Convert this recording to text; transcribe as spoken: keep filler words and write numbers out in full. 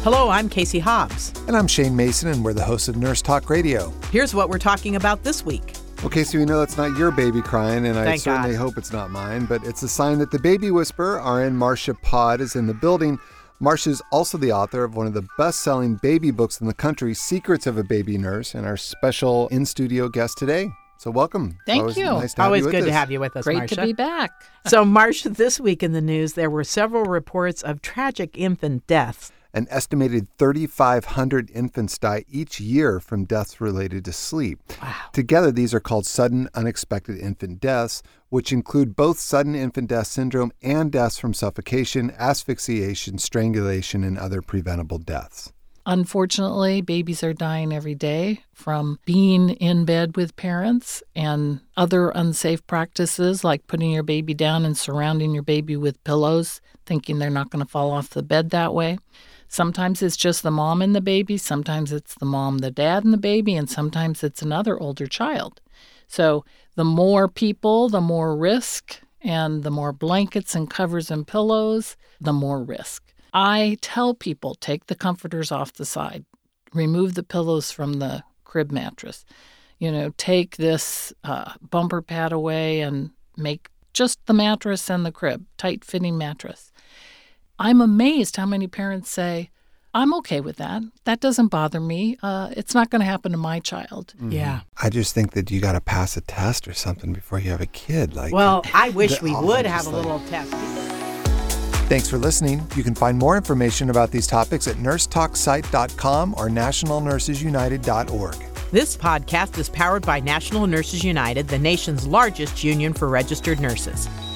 Hello, I'm Casey Hobbs. And I'm Shane Mason, and we're the hosts of Nurse Talk Radio. Here's what we're talking about this week. Well, Casey, we know it's not your baby crying, and Thank I certainly God. hope it's not mine, but it's a sign that the baby whisperer, R N Marcia Pod, is in the building. Marcia is also the author of one of the best-selling baby books in the country, Secrets of a Baby Nurse, and our special in-studio guest today. So welcome. Thank Always you. Nice to have Always you with good us. to have you with us, Great Marcia. to be back. So, Marcia, this week in the news, there were several reports of tragic infant deaths. An estimated thirty-five hundred infants die each year from deaths related to sleep. Wow. Together, these are called sudden unexpected infant deaths, which include both sudden infant death syndrome and deaths from suffocation, asphyxiation, strangulation, and other preventable deaths. Unfortunately, babies are dying every day from being in bed with parents and other unsafe practices like putting your baby down and surrounding your baby with pillows, thinking they're not going to fall off the bed that way. Sometimes it's just the mom and the baby. Sometimes it's the mom, the dad, and the baby. And sometimes it's another older child. So the more people, the more risk. And the more blankets and covers and pillows, the more risk. I tell people, take the comforters off the side. Remove the pillows from the crib mattress. You know, take this uh, bumper pad away and make just the mattress and the crib, tight-fitting mattress. I'm amazed how many parents say, I'm okay with that. That doesn't bother me. Uh, it's not going to happen to my child. Mm-hmm. Yeah. I just think that you got to pass a test or something before you have a kid. Like, Well, I wish the- we oh, would I'm have a just like- little test. Thanks for listening. You can find more information about these topics at nurse talk site dot com or national nurses united dot org. This podcast is powered by National Nurses United, the nation's largest union for registered nurses.